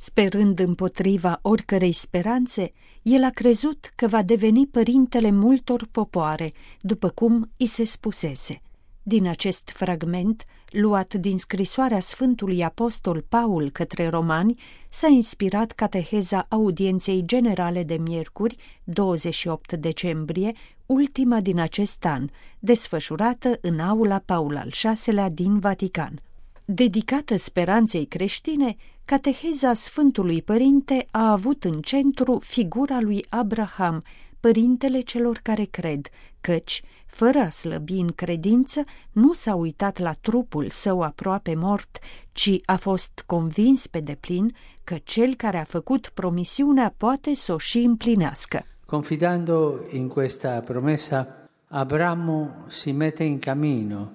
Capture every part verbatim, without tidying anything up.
Sperând împotriva oricărei speranțe, el a crezut că va deveni părintele multor popoare, după cum i se spusese. Din acest fragment, luat din scrisoarea Sfântului Apostol Paul către romani, s-a inspirat cateheza audienței generale de miercuri, douăzeci și opt decembrie, ultima din acest an, desfășurată în aula Paul al șaselea din Vatican. Dedicată speranței creștine, cateheza Sfântului Părinte a avut în centru figura lui Abraham, părintele celor care cred, căci, fără a slăbi în credință, nu s-a uitat la trupul său aproape mort, ci a fost convins pe deplin că cel care a făcut promisiunea poate să o și împlinească. Confidando in questa promessa, Abramo si mette in cammino.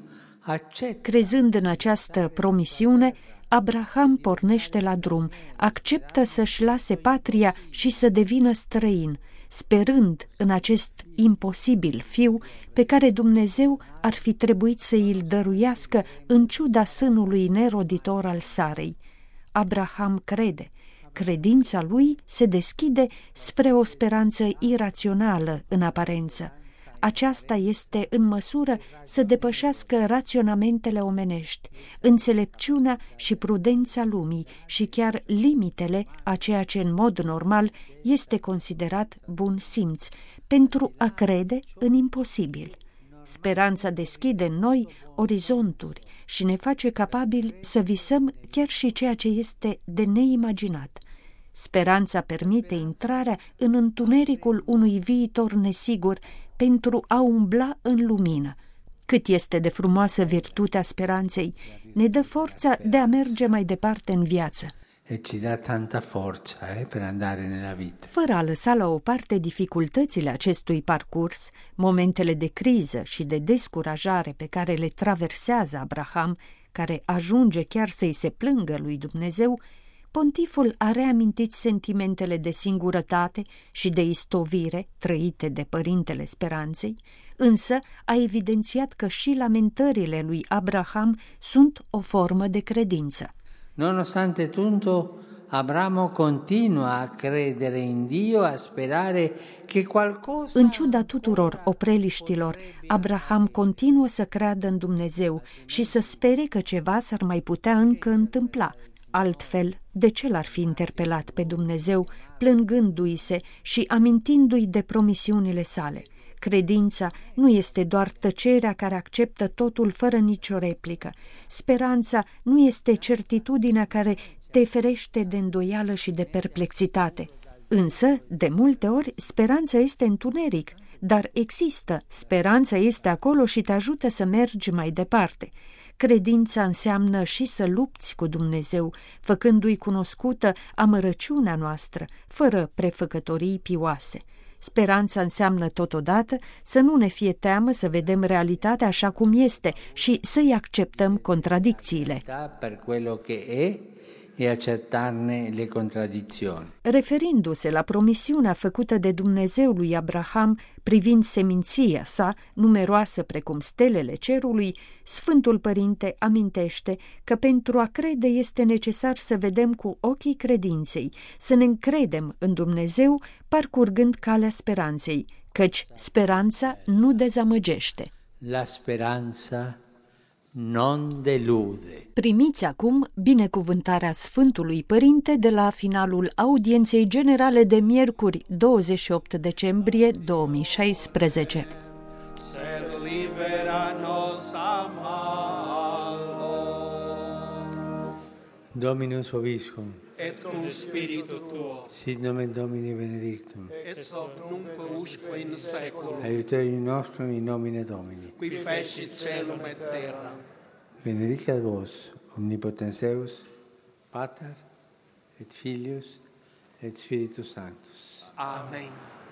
Crezând în această promisiune, Abraham pornește la drum, acceptă să-și lase patria și să devină străin, sperând în acest imposibil fiu pe care Dumnezeu ar fi trebuit să îl dăruiască în ciuda sânului neroditor al Sarei. Abraham crede. Credința lui se deschide spre o speranță irațională în aparență. Aceasta este în măsură să depășească raționamentele omenești, înțelepciunea și prudența lumii și chiar limitele a ceea ce în mod normal este considerat bun simț, pentru a crede în imposibil. Speranța deschide în noi orizonturi și ne face capabili să visăm chiar și ceea ce este de neimaginat. Speranța permite intrarea în întunericul unui viitor nesigur pentru a umbla în lumină. Cât este de frumoasă virtutea speranței, ne dă forța de a merge mai departe în viață. E ci dà tanta forza eh, per andare nella vita. Fără a lăsa la o parte dificultățile acestui parcurs, momentele de criză și de descurajare pe care le traversează Abraham, care ajunge chiar să-i se plângă lui Dumnezeu, pontiful a reamintit sentimentele de singurătate și de istovire trăite de părintele speranței, însă a evidențiat că și lamentările lui Abraham sunt o formă de credință. Nonostante tutto, Abramo continua a credere in Dio, a sperare che qualcosa... În ciuda tuturor opreliștilor, Abraham continuă să creadă în Dumnezeu și să spere că ceva s-ar mai putea încă întâmpla. Altfel, de ce l-ar fi interpelat pe Dumnezeu, plângându-i se și amintindu-i de promisiunile sale? Credința nu este doar tăcerea care acceptă totul fără nicio replică. Speranța nu este certitudinea care te ferește de îndoială și de perplexitate. Însă, de multe ori, speranța este întuneric, dar există, speranța este acolo și te ajută să mergi mai departe. Credința înseamnă și să lupți cu Dumnezeu, făcându-i cunoscută amărăciunea noastră, fără prefăcătorii pioase. Speranța înseamnă totodată să nu ne fie teamă să vedem realitatea așa cum este și să-i acceptăm contradicțiile. Per quello che è e accettarne le contraddizioni. Referindu-se la promisiunea făcută de Dumnezeu lui Abraham privind seminția sa, numeroasă precum stelele cerului, Sfântul Părinte amintește că pentru a crede este necesar să vedem cu ochii credinței, să ne încredem în Dumnezeu parcurgând calea speranței, căci speranța nu dezamăgește. La speranza non delude. Primiți acum binecuvântarea Sfântului Părinte de la finalul audienței generale de miercuri, douăzeci și opt decembrie două mii șaisprezece. Ser libera nos amalo. Dominus vobiscum. Et cum spiritu tuo. Sit nomen Domini benedictum. Et hoc nunc usque in saeculum. Aiuterium nostrum in nomine Domini. Qui fecit caelum et terra. Benedicat vos, omnipotens Deus, Pater, et Filius, et Spiritus Sanctus. Amen.